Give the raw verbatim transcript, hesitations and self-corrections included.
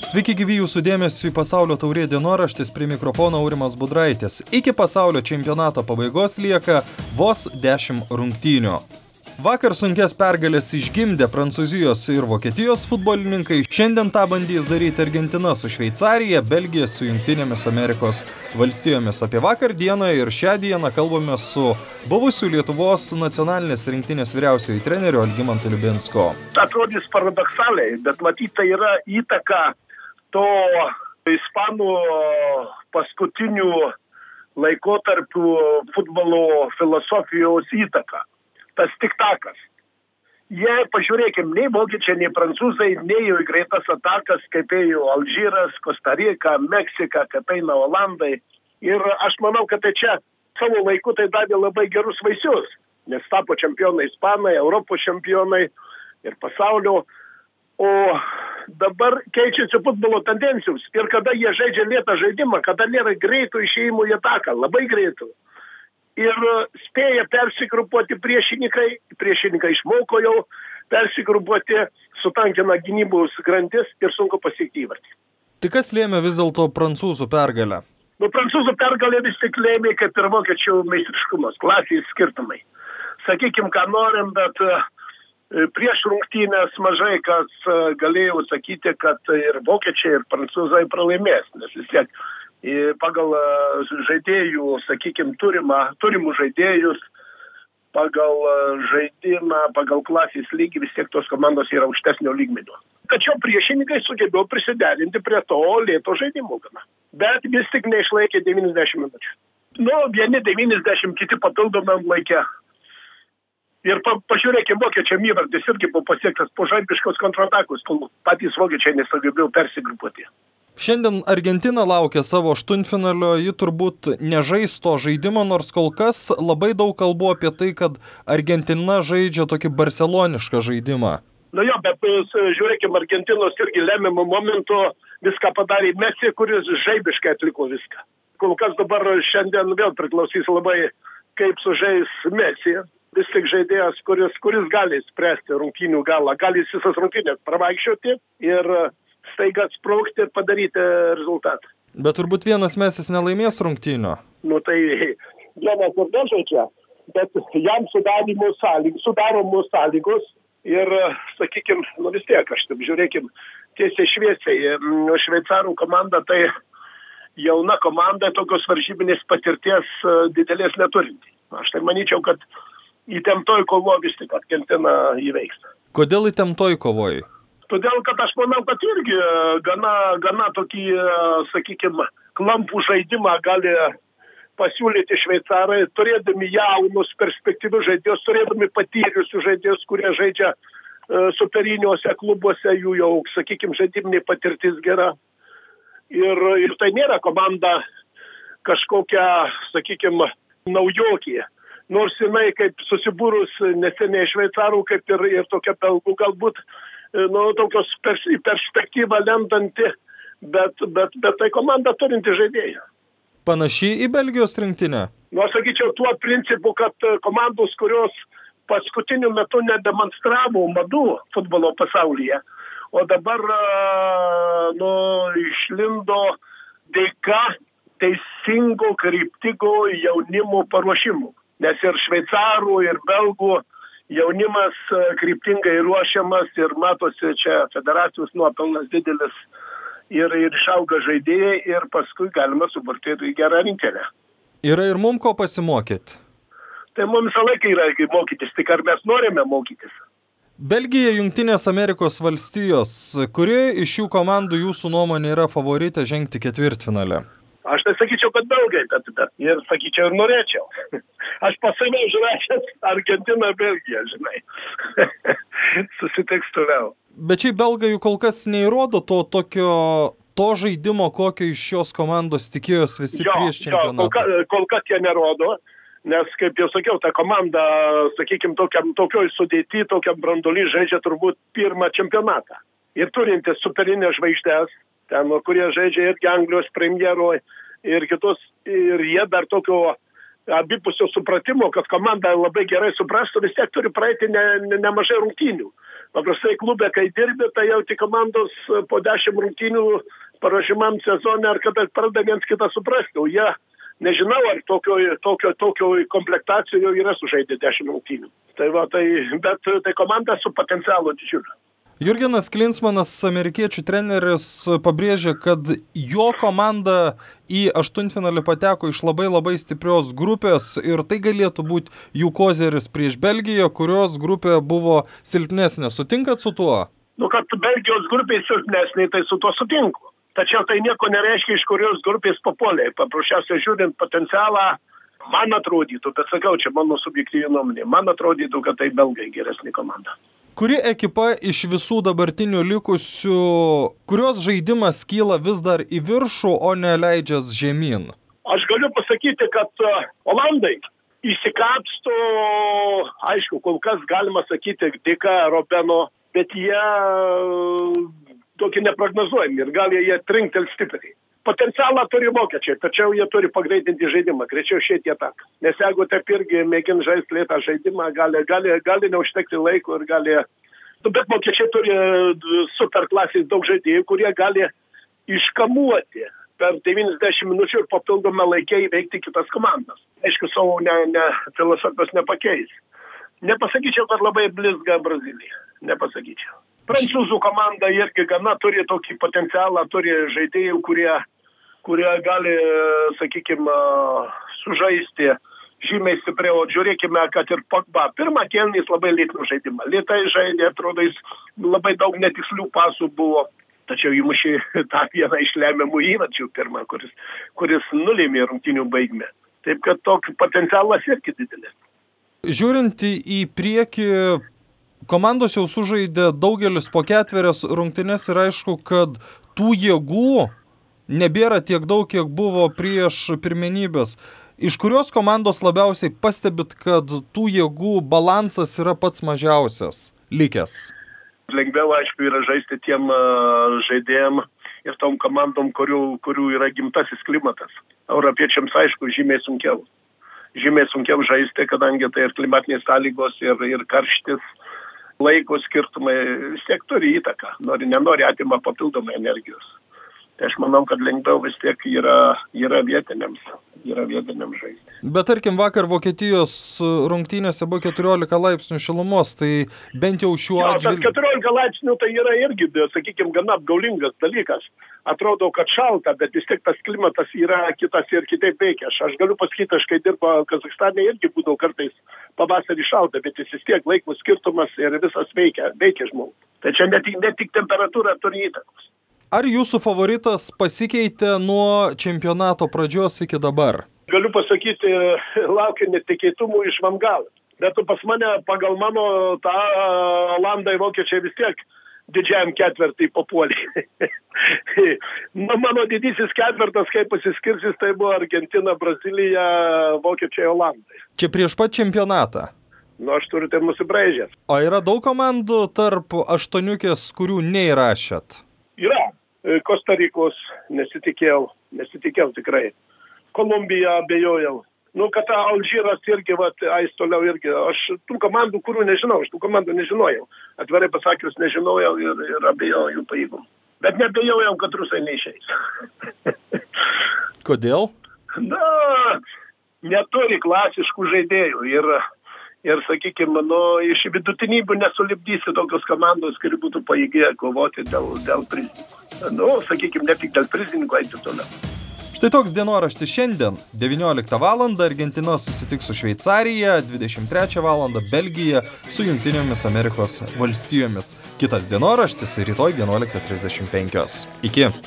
Sveiki gyvi jūsų dėmesio į pasaulio taurė dienoraštis, prie mikrofono Aurimas Budraitis. Iki pasaulio čempionato pabaigos lieka vos dešimt rungtynių. Vakar sunkias pergalės išgimdė Prancūzijos ir Vokietijos futbolininkai. Šiandien tą bandys daryti Argentina su Šveicarija, Belgija su Jungtinėmis Amerikos valstijomis. Apie vakar dieną ir šią dieną kalbame su buvusiu Lietuvos nacionalinės rinktinės vyriausiojo treneriu Algimantu Liubinsko. Atrodys paradoksaliai, bet matyt tai yra įtaka to ispanų paskutinių laikotarpių futbolo filosofijos įtaka. Tas tiktakas. Jei pažiūrėkim, nei vokiečiai, nei prancūzai neėjo į greitas atakas, kaip ėjo Alžyras, Kostarika, Meksika, kaip eina Olandai. Ir aš manau, kad tai čia savo laiku tai davė labai gerus vaisius, nes tapo čempionai ispanai, Europos čempionai ir pasaulio. O dabar keičiasi futbolo tendencijos. Ir kada jie žaidžia lėtą žaidimą, kada nėra greitų išėjimų į ataką, labai greitų. Ir spėja persigrupuoti priešininkai, priešininkai išmoko jau persigrupuoti, sutankina gynybos grandis ir sunku pasiekti įvartį. Tai kas lėmė vis dėlto prancūzų pergalę? Nu, prancūzų pergalė vis tik lėmė, kaip ir vokiečių meistriškumas, klasės skirtumai. Sakykim, ką norim, bet prieš rungtynės mažai kas galėjo sakyti, kad ir vokiečiai, ir prancūzai pralaimės, nes vis tiek pagal žaidėjų, sakykime, turimą, turimų žaidėjus, pagal žaidimą, pagal klasės lygį, vis tiek tos komandos yra aukštesnio lygmenio. Tačiau priešininkai sugebėjo prisiderinti prie to lėto žaidimo gana. Bet vis tik neišlaikė devyniasdešimt minučių. Nu, vieni devyniasdešimt, kiti papildomam laikė. Ir pa, pažiūrėkime, vokiečiam įvartis irgi buvo pasiektas po žaibiškos kontratakos, kol patys vokiečiai nesugebėjo persigrupuoti. Šiandien Argentina laukia savo aštuntfinalio, ji turbūt nežais to žaidimo, nors kol kas labai daug kalbų apie tai, kad Argentina žaidžia tokį barcelonišką žaidimą. Nu jo, bet žiūrėkime, Argentinos irgi lemiamų momentų viską padarė Messi, kuris žaibiškai atliko viską. Kol kas dabar šiandien vėl priklausys labai, kaip sužais Messi. Vis tik žaidėjas, kuris, kuris gali spręsti rungtynių galą, gali visas rungtynės pravaikščioti ir staiga sprogti ir padaryti rezultatą. Bet turbūt vienas Mesis nelaimės rungtynių. Nu tai vienas ir nežaidžia, bet jam sudaromos sąlygos, sudaromos sąlygos ir, sakykime, nu vis tiek, aš taip žiūrėkim, tiesiai šviesiai, šveicarų komanda tai jauna komanda, tokios varžybinės patirties didelės neturinti. Aš tai manyčiau, kad įtemptoj kovo vis tik Argentina įveiks. Kodėl įtemptoj kovoj? Todėl, kad aš manau, kad irgi gana, gana tokį, sakykime, klampų žaidimą gali pasiūlyti šveicarai, turėdami jaunus perspektyvius žaidėjus, turėdami patyrusius žaidėjus, kurie žaidžia superiniuose klubuose, jų jau, sakykime, žaidiminė patirtis gera. Ir, ir tai nėra komanda kažkokia, sakykime, naujokė. Nors jinai kaip susibūrus neseniai šveicarų, kaip ir, ir tokia belgų galbūt, nu, tokios pers, perspektyvą lendanti, bet, bet, bet tai komanda turinti žaidėją. Panašiai į Belgijos rinktinę? Nu, aš sakyčiau, tuo principu, kad komandos, kurios paskutiniu metu nedemonstravo madų futbolo pasaulyje, o dabar, nu, išlindo dėka teisingo, kryptingo jaunimo paruošimų. Nes ir šveicarų, ir belgų jaunimas kryptingai ruošiamas ir matosi čia federacijos nuopelnas didelis ir, ir išauga žaidėjai ir paskui galima suburti į gerą rinktinę. Yra ir mums ko pasimokyti? Tai mums visą laiką yra mokytis, tik ar mes norime mokytis. Belgija, Jungtinės Amerikos valstijos, kuri iš šių komandų jūsų nuomonė yra favoritė žengti ketvirtfinalį? Aš tai sakyčiau, kad belgai, bet, bet ir sakyčiau ir norėčiau. Aš pasavau žrašęs Argentiną, Belgiją, žinai. Susitiks toliau. Bet šiaip belgai kol kas neįrodo to tokio, to žaidimo, kokio iš šios komandos tikėjos visi jo, prieš čempionatą. Jo, kol, ka, kol kas jie nerodo, nes, kaip jau sakiau, ta komanda, sakykime, tokiam, tokioj sudėty, tokiam branduoly žaidžia turbūt pirmą čempionatą. Ir turintis superinės žvaigždės, ten, kurie žaidžia irgi Anglijos premjeroje ir kitus, ir jie dar tokio abipusio supratimo, kad komanda labai gerai suprastų, vis tiek turi praeiti ne, ne, nemažai rungtynių. Paprastai klube, kai dirbi, tai jau tik komandos po dešimt rungtynių paruošimam sezone, ar kada pradeda viens kitą suprasti. O jie, nežinau, ar tokio, tokio, tokio komplektacijoje yra sužaidę dešimt rungtynių. Tai va, tai, bet tai komanda su potencialu didžiuliu. Jurgenas Klinsmanas, amerikiečių treneris, pabrėžė, kad jo komanda į aštuntfinalį pateko iš labai labai stiprios grupės ir tai galėtų būti jų kozeris prieš Belgiją, kurios grupė buvo silpnesnė. Sutinkat su tuo? Nu, kad Belgijos grupė silpnesnė, tai su tuo sutinku. Tačiau tai nieko nereiškia, iš kurios grupės papuolė. Paprasčiausiai žiūrint potencialą, man atrodytų, bet sakau, čia mano subjektyvi nuomonė, man atrodytų, kad tai belgai geresnė komanda. Kuri ekipa iš visų dabartinių likusių, kurios žaidimas kyla vis dar į viršų, o ne leidžias žemyn? Aš galiu pasakyti, kad Olandai įsikapsto, aišku, kol kas galima sakyti, dėka Robeno, bet jie tokie neprognozuojami ir gali jie trinktel stipriai. Potencialą turi vokiečiai, tačiau jie turi pagreitinti žaidimą, greičiau šitie tak. Nes jeigu taip irgi mėgin žaisti lėtą žaidimą, gali, gali, gali neužtekti laiko ir gali... Bet vokiečiai turi superklasės daug žaidėjų, kurie gali iškamuoti per devyniasdešimt minučių ir papildomą laikę įveikti kitas komandas. Aišku, savo ne, ne, filosofijos nepakeis. Nepasakyčiau, kad labai blizga Brazilija. Nepasakyčiau. Prancūzų komanda irgi gana turi tokį potencialą, turi žaidėjų, kurie, kurie gali, sakykime, sužaisti žymiai stipriau. Žiūrėkime, kad ir Pogba. Pirmą kėlinį jis labai lėtino žaidimą. Lėtai žaidė, atrodo, jis labai daug netikslių pasų buvo. Tačiau įmušė tą vieną iš lemiamų įvarčių pirmą, kuris, kuris nulėmė rungtynių baigmę. Taip, kad toks potencialas irgi didelis. Žiūrint į priekį, komandos jau sužaidė daugelis po ketverias rungtynes ir aišku, kad tų jėgų nebėra tiek daug, kiek buvo prieš pirmenybės. Iš kurios komandos labiausiai pastebit, kad tų jėgų balansas yra pats mažiausias likęs? Lengviau, aišku, yra žaisti tiem uh, žaidėjim ir tom komandom, kurių, kurių yra gimtasis klimatas. Europiečiams, aišku, žymiai sunkiau. Žymiai sunkiau žaisti, kadangi tai ir klimatinės sąlygos, ir, ir karštis, laiko skirtumai vis tiek turi įtaką. Nori, nenori atima papildomai energijos. Tai aš manau, kad lengviau vis tiek yra, yra vietiniams, yra vietiniams žaisti. Bet tarkim, vakar Vokietijos rungtynėse buvo keturiolika laipsnių šilumos, tai bent jau šiuo atžvilgiu... Jo, keturiolika laipsnių tai yra irgi, sakykime, gana apgaulingas dalykas. Atrodo, kad šalta, bet vis tiek tas klimatas yra kitas ir kitaip veikia. Aš galiu pasakyti, aš kai dirbo Kazachstane irgi būdavo kartais pavasarį šalta, bet jis vis tiek laiko skirtumas ir visas veikia, veikia žmogų. Tai čia ne tik, ne tik temperatūra turi įtakos. Ar jūsų favoritas pasikeitė nuo čempionato pradžios iki dabar? Galiu pasakyti, laukia netikėtumų iš Van Gaal. Bet pas mane, pagal mano tą Olandai vokiečiai vis tiek didžiajam ketvertai papuolė. Na, mano didysis ketvertas, kaip pasiskirsis, tai buvo Argentina, Brazilija, vokiečiai, Olandai. Čia prieš pat čempionatą? Nu, aš turiu tai nusibraižęs. O yra daug komandų tarp aštuoniukės, kurių neįrašėt? Yra. Kostarikos nesitikėjau, nesitikėjau tikrai. Kolumbija abejojau. Nu, kad Alžyras irgi, vat, ais toliau irgi. Aš tų komandų, kurių nežinau, aš tų komandų nežinojau. Atvirai pasakius, nežinojau ir, ir abejojau jų pajėgumų. Bet neabejojau, kad rusai neišeis. Kodėl? Na, neturi klasiškų žaidėjų ir... Ir, sakykime, nu, iš vidutinybių nesulipdysi tokios komandos, kuri būtų pajėgė kovoti dėl, dėl prizininkų. Nu, sakykime, ne tik dėl prizininkų, eiti toliau. Štai toks dienoraštis šiandien. devynioliktą valandą Argentina susitiks su Šveicarija, dvidešimt trečią valandą Belgija su Jungtinėmis Amerikos valstijomis. Kitas dienoraštis rytoj vienuoliktą trisdešimt penkios. Iki.